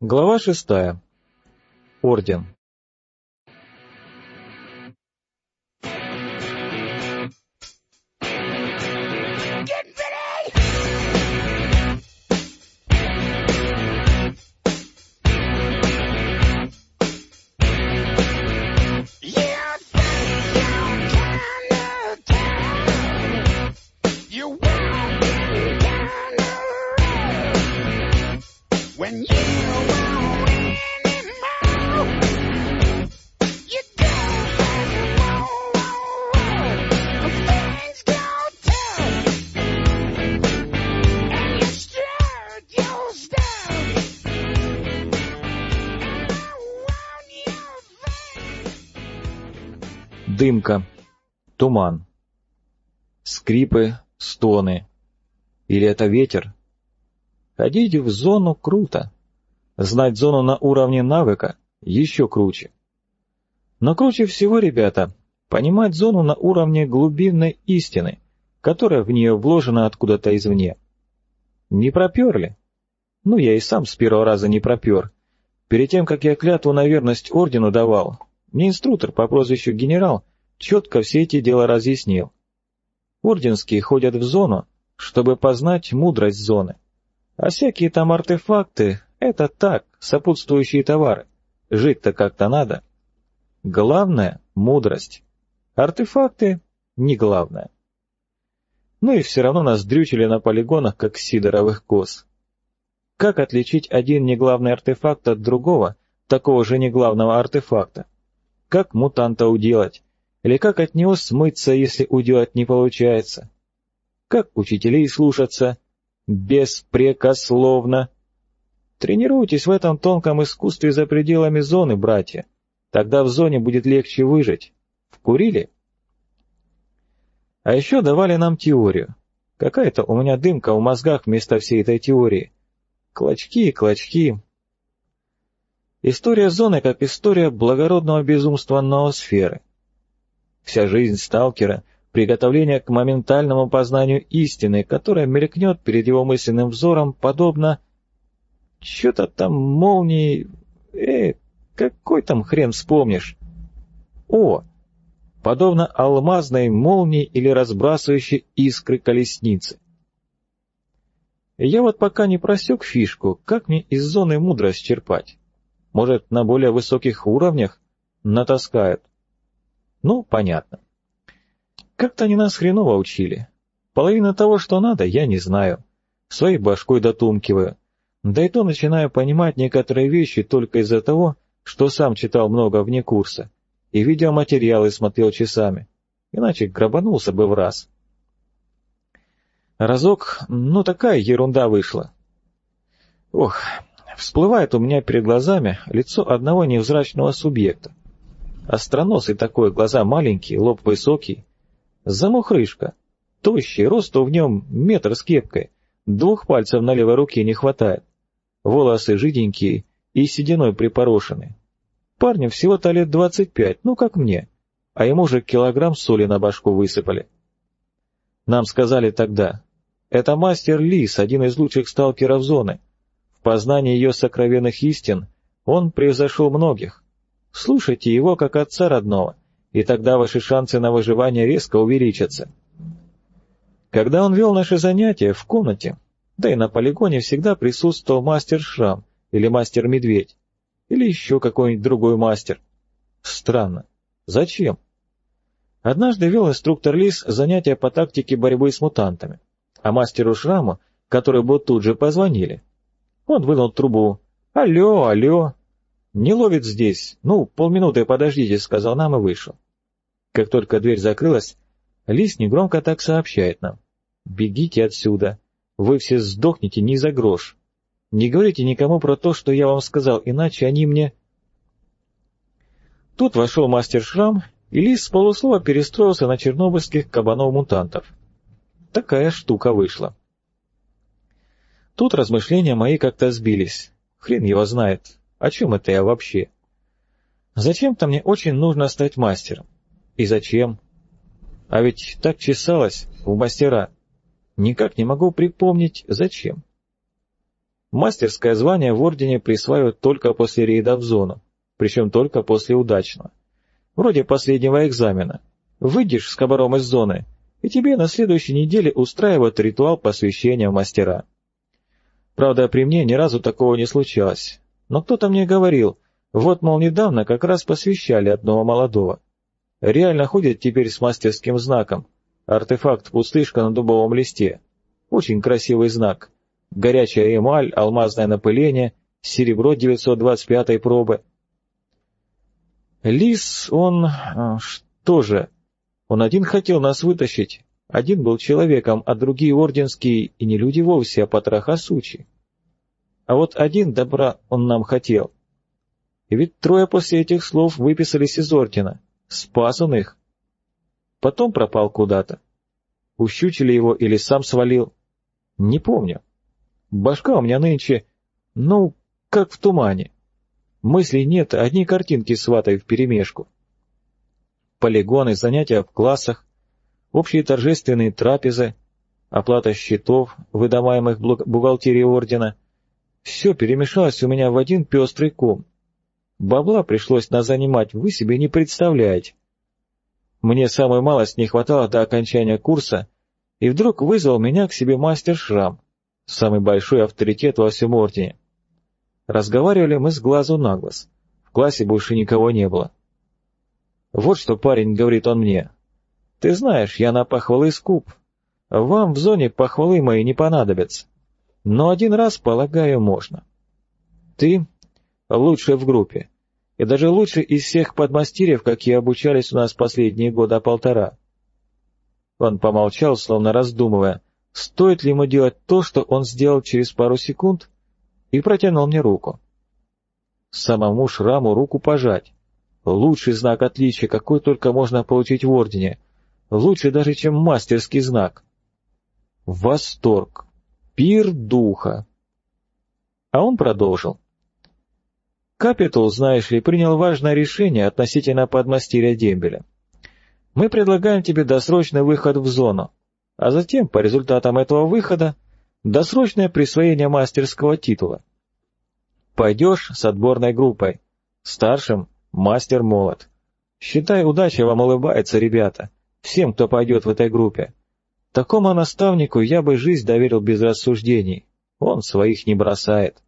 Глава 6. Орден. Дымка, туман, скрипы, стоны. Или это ветер? Ходить в зону круто. Знать зону на уровне навыка еще круче. Но круче всего, ребята, понимать зону на уровне глубинной истины, которая в нее вложена откуда-то извне. Не проперли? Ну, я и сам с первого раза не пропер. Перед тем, как я клятву на верность ордену давал, мне инструктор по прозвищу генерал четко все эти дела разъяснил. Орденские ходят в зону, чтобы познать мудрость зоны. А всякие там артефакты — это так, сопутствующие товары. Жить-то как-то надо. Главное — мудрость. Артефакты — не главное. Ну и все равно нас дрючили на полигонах, как сидоровых коз. Как отличить один неглавный артефакт от другого, такого же неглавного артефакта? Как мутанта уделать? Или как от него смыться, если уделать не получается? Как учителей слушаться? Беспрекословно. Тренируйтесь в этом тонком искусстве за пределами зоны, братья. Тогда в зоне будет легче выжить. Вкурили? А еще давали нам теорию. Какая-то у меня дымка в мозгах вместо всей этой теории. Клочки и клочки. История зоны как история благородного безумства ноосферы. Вся жизнь сталкера — приготовление к моментальному познанию истины, которая мелькнет перед его мысленным взором, подобно... Чё-то там молнии... какой там хрен вспомнишь? Подобно алмазной молнии или разбрасывающей искры колесницы. Я вот пока не просек фишку, как мне из зоны мудрость черпать. Может, на более высоких уровнях натаскают. Ну, понятно. Как-то они нас хреново учили. Половина того, что надо, я не знаю. Своей башкой дотумкиваю. Да и то начинаю понимать некоторые вещи только из-за того, что сам читал много вне курса и видеоматериалы смотрел часами. Иначе грабанулся бы в раз. Разок, такая ерунда вышла. Всплывает у меня перед глазами лицо одного невзрачного субъекта. Остроносый такой, глаза маленькие, лоб высокий. Замухрышка, тощий, росту в нем метр с кепкой, 2 пальцев на левой руке не хватает. Волосы жиденькие и сединой припорошены. Парню всего-то лет 25, как мне, а ему же килограмм соли на башку высыпали. Нам сказали тогда, это мастер Лис, один из лучших сталкеров зоны. В познании ее сокровенных истин он превзошел многих. Слушайте его как отца родного, и тогда ваши шансы на выживание резко увеличатся. Когда он вел наши занятия в комнате, да и на полигоне всегда присутствовал мастер Шрам или мастер Медведь, или еще какой-нибудь другой мастер. Странно. Зачем? Однажды вел инструктор Лис занятия по тактике борьбы с мутантами, а мастеру Шраму, который был тут же, позвонили. Он вынул трубу. «Алло, алло!» «Не ловит здесь. Полминуты подождите», — сказал нам и вышел. Как только дверь закрылась, Лис негромко так сообщает нам. «Бегите отсюда. Вы все сдохнете ни за грош. Не говорите никому про то, что я вам сказал, иначе они мне...» Тут вошел мастер Шрам, и Лис с полуслова перестроился на чернобыльских кабанов-мутантов. Такая штука вышла. Тут размышления мои как-то сбились. Хрен его знает. О чем это я вообще? Зачем-то мне очень нужно стать мастером. И зачем? А ведь так чесалось в мастера. Никак не могу припомнить, зачем. Мастерское звание в ордене присваивают только после рейда в зону, причем только после удачного. Вроде последнего экзамена. Выйдешь с кобаром из зоны, и тебе на следующей неделе устраивают ритуал посвящения в мастера. Правда, при мне ни разу такого не случалось, но кто-то мне говорил, вот, мол, недавно как раз посвящали одного молодого. Реально ходит теперь с мастерским знаком, артефакт-пустышка на дубовом листе. Очень красивый знак. Горячая эмаль, алмазное напыление, серебро 925-й пробы. Лис, он... что же? Он один хотел нас вытащить. Один был человеком, а другие орденские, и не люди вовсе, а потроха сучи. А вот один добра он нам хотел. И ведь трое после этих слов выписались из ордена. Спас он их. Потом пропал куда-то. Ущучили его или сам свалил. Не помню. Башка у меня нынче, ну, как в тумане. Мыслей нет, одни картинки сватаю вперемешку. Полигоны, занятия в классах, общие торжественные трапезы, оплата счетов, выдаваемых бухгалтерии ордена. Все перемешалось у меня в один пестрый ком. Бабла пришлось назанимать, вы себе не представляете. Мне самой малость не хватало до окончания курса, и вдруг вызвал меня к себе мастер Шрам, самый большой авторитет во всем ордене. Разговаривали мы с глазу на глаз. В классе больше никого не было. Вот что, парень, говорит он мне. Ты знаешь, я на похвалы скуп. Вам в зоне похвалы мои не понадобятся. Но один раз, полагаю, можно. Ты лучший в группе. И даже лучше из всех подмастерьев, какие обучались у нас последние года полтора. Он помолчал, словно раздумывая, стоит ли ему делать то, что он сделал через пару секунд, и протянул мне руку. Самому Шраму руку пожать. Лучший знак отличия, какой только можно получить в ордене. Лучше даже, чем мастерский знак. Восторг. Пир духа. А он продолжил. Капитул, знаешь ли, принял важное решение относительно подмастерья дембеля. Мы предлагаем тебе досрочный выход в зону, а затем, по результатам этого выхода, досрочное присвоение мастерского титула. Пойдешь с отборной группой, старшим мастер-молот. Считай, удача вам улыбается, ребята, всем, кто пойдет в этой группе. Такому наставнику я бы жизнь доверил без рассуждений, он своих не бросает.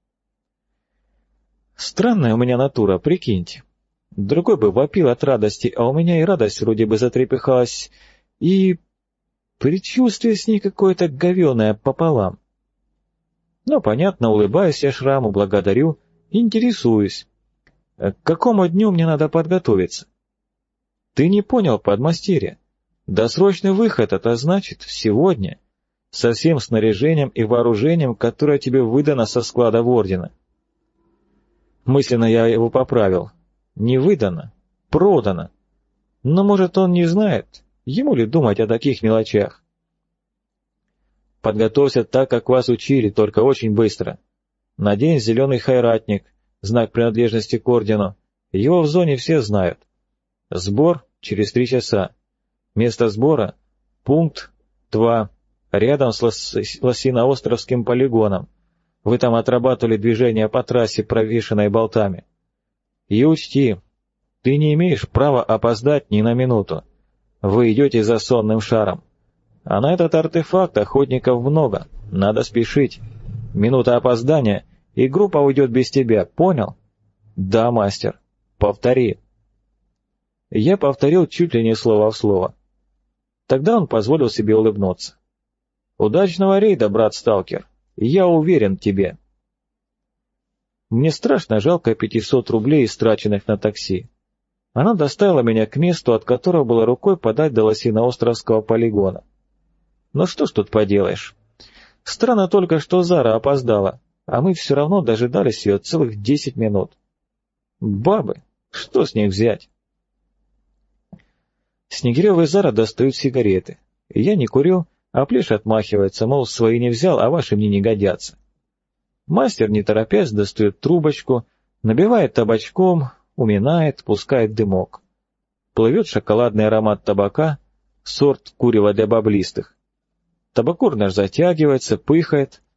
Странная у меня натура, прикиньте. Другой бы вопил от радости, а у меня и радость вроде бы затрепыхалась, и предчувствие с ней какое-то говеное пополам. Но, понятно, улыбаюсь я Шраму, благодарю, интересуюсь. К какому дню мне надо подготовиться? Ты не понял, подмастерье. Досрочный выход — это значит сегодня, со всем снаряжением и вооружением, которое тебе выдано со складов ордена. Мысленно я его поправил. Не выдано, продано. Но, может, он не знает, ему ли думать о таких мелочах. Подготовься так, как вас учили, только очень быстро. Надень зеленый хайратник, знак принадлежности к ордену. Его в зоне все знают. Сбор через 3 часа. Место сбора — пункт 2, рядом с Лосиноостровским полигоном. Вы там отрабатывали движение по трассе, провешенной болтами. И учти, ты не имеешь права опоздать ни на минуту. Вы идете за сонным шаром. А на этот артефакт охотников много, надо спешить. Минута опоздания, и группа уйдет без тебя, понял? Да, мастер. Повтори. Я повторил чуть ли не слово в слово. Тогда он позволил себе улыбнуться. Удачного рейда, брат-сталкер. Я уверен в тебе. Мне страшно жалко 500 рублей, истраченных на такси. Она доставила меня к месту, от которого было рукой подать до Лосиноостровского полигона. Ну что ж тут поделаешь. Странно только, что Зара опоздала, а мы все равно дожидались ее целых 10 минут. Бабы, что с них взять? Снегирев и Зара достают сигареты. Я не курю, а Плеш отмахивается, мол, свои не взял, а ваши мне не годятся. Мастер, не торопясь, достает трубочку, набивает табачком, уминает, пускает дымок. Плывет шоколадный аромат табака, сорт курева для баблистых. Табакур наш затягивается, пыхает,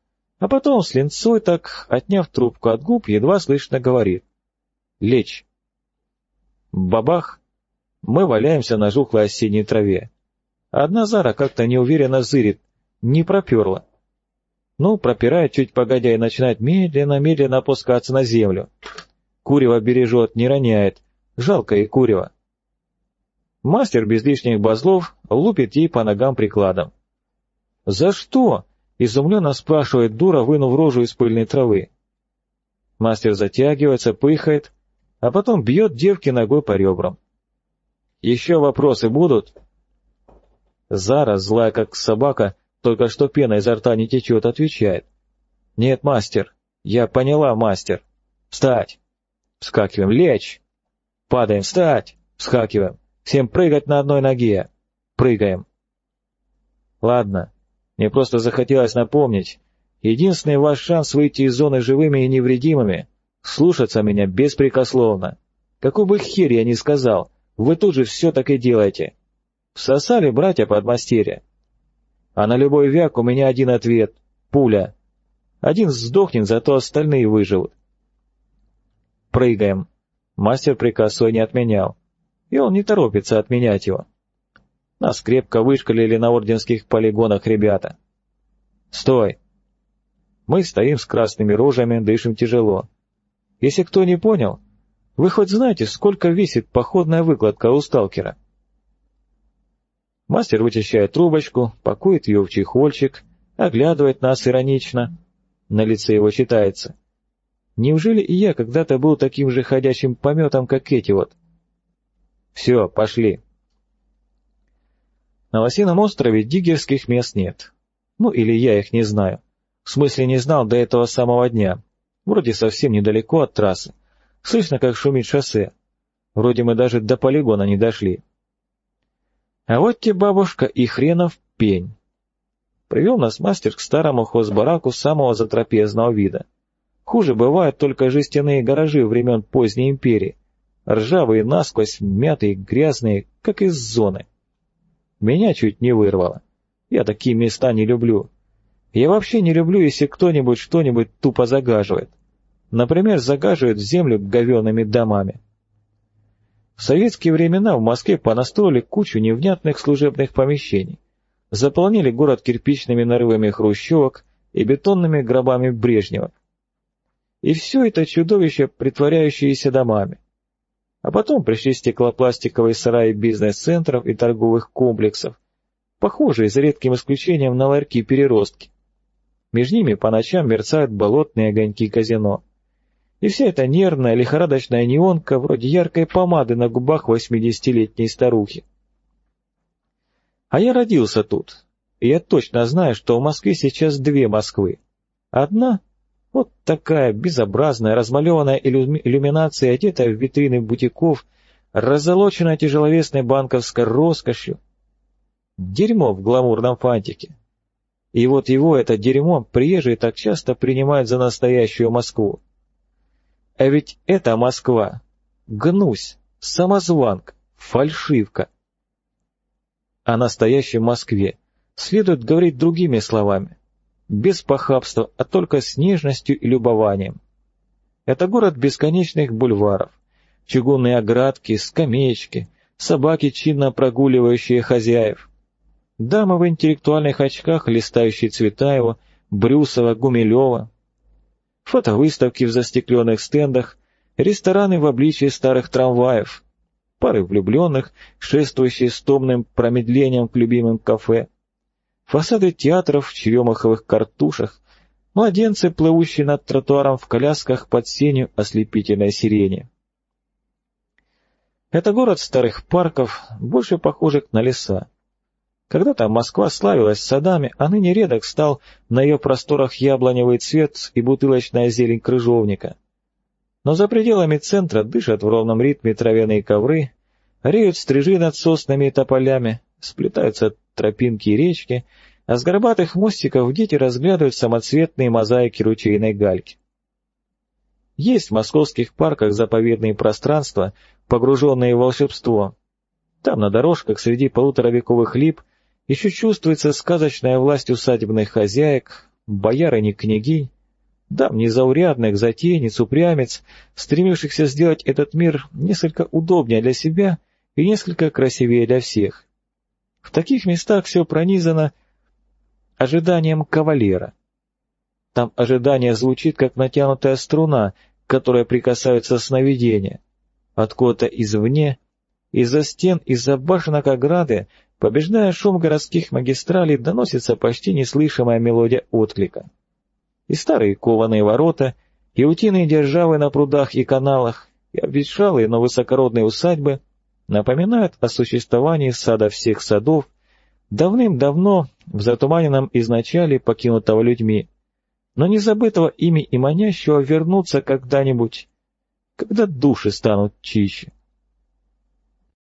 А потом с линцой так, отняв трубку от губ, едва слышно говорит: «Лечь». Бабах! Мы валяемся на жухлой осенней траве. Одна Зара как-то неуверенно зырит, не проперла. Ну, пропирает чуть погодя и начинает медленно-медленно опускаться на землю. Курево бережет, не роняет. Жалко и курево. Мастер без лишних базлов лупит ей по ногам прикладом. «За что?» — изумленно спрашивает дура, вынув рожу из пыльной травы. Мастер затягивается, пыхает, а потом бьет девке ногой по ребрам. «Еще вопросы будут?» Зара, злая как собака, только что пена изо рта не течет, отвечает: «Нет, мастер, я поняла, мастер. Встать!» Вскакиваем. «Лечь!» Падаем. «Встать!» Вскакиваем. «Всем прыгать на одной ноге!» Прыгаем. Ладно, мне просто захотелось напомнить. Единственный ваш шанс выйти из зоны живыми и невредимыми — слушаться меня беспрекословно. Какой бы хер я ни сказал, вы тут же все так и делаете. Всосали, братья подмастерья. А на любой вяк у меня один ответ — пуля. Один сдохнет, зато остальные выживут. Прыгаем. Мастер приказ свой не отменял, и он не торопится отменять его. Нас крепко вышкалили на орденских полигонах ребята. Стой! Мы стоим с красными рожами, дышим тяжело. Если кто не понял, вы хоть знаете, сколько весит походная выкладка у сталкера? Мастер вычищает трубочку, пакует ее в чехольчик, оглядывает нас иронично. На лице его читается: неужели и я когда-то был таким же ходячим пометом, как эти вот? Все, пошли. На Лосином острове диггерских мест нет. Ну, или я их не знаю. В смысле, не знал до этого самого дня. Вроде совсем недалеко от трассы. Слышно, как шумит шоссе. Вроде мы даже до полигона не дошли. А вот те, бабушка, и хренов пень. Привел нас мастер к старому хозбараку самого затрапезного вида. Хуже бывают только жестяные гаражи времен поздней империи. Ржавые насквозь, мятые, грязные, как из зоны. Меня чуть не вырвало. Я такие места не люблю. Я вообще не люблю, если кто-нибудь что-нибудь тупо загаживает. Например, загаживают землю говёными домами. В советские времена в Москве понастроили кучу невнятных служебных помещений. Заполнили город кирпичными нарывами хрущевок и бетонными гробами Брежнева. И все это чудовище, притворяющееся домами. А потом пришли стеклопластиковые сараи бизнес-центров и торговых комплексов, похожие, за редким исключением, на ларьки-переростки. Между ними по ночам мерцают болотные огоньки казино. И вся эта нервная, лихорадочная неонка вроде яркой помады на губах 80-летней старухи. А я родился тут, и я точно знаю, что в Москве сейчас две Москвы. Одна — вот такая безобразная, размалеванная иллюминация, одетая в витрины бутиков, раззолоченная тяжеловесной банковской роскошью. Дерьмо в гламурном фантике. И вот его, это дерьмо, приезжие так часто принимают за настоящую Москву. А ведь это Москва — гнусь, самозванка, фальшивка. О настоящей Москве следует говорить другими словами, без похабства, а только с нежностью и любованием. Это город бесконечных бульваров, чугунные оградки, скамеечки, собаки, чинно прогуливающие хозяев, дамы в интеллектуальных очках, листающие Цветаева, Брюсова, Гумилева, фотовыставки в застекленных стендах, рестораны в обличии старых трамваев, пары влюбленных, шествующие с томным промедлением к любимым кафе, фасады театров в черемаховых картушах, младенцы, плывущие над тротуаром в колясках под сенью ослепительной сирени. Это город старых парков, больше похожих на леса. Когда-то Москва славилась садами, а ныне редок стал на ее просторах яблоневый цвет и бутылочная зелень крыжовника. Но за пределами центра дышат в ровном ритме травяные ковры, реют стрижи над соснами и тополями, сплетаются тропинки и речки, а с горбатых мостиков дети разглядывают самоцветные мозаики ручейной гальки. Есть в московских парках заповедные пространства, погруженные в волшебство. Там на дорожках среди полуторавековых лип еще чувствуется сказочная власть усадебных хозяек, боярыни княгинь, дам незаурядных, затейниц, упрямец, стремившихся сделать этот мир несколько удобнее для себя и несколько красивее для всех. В таких местах все пронизано ожиданием кавалера. Там ожидание звучит, как натянутая струна, к которой прикасаются сновидения. Откуда-то извне, из-за стен, из-за башенок ограды, побеждая шум городских магистралей, доносится почти неслышимая мелодия отклика. И старые кованые ворота, и утиные державы на прудах и каналах, и обветшалые, но высокородные усадьбы напоминают о существовании сада всех садов, давным-давно в затуманенном изначале покинутого людьми, но не забытого ими и манящего вернуться когда-нибудь, когда души станут чище.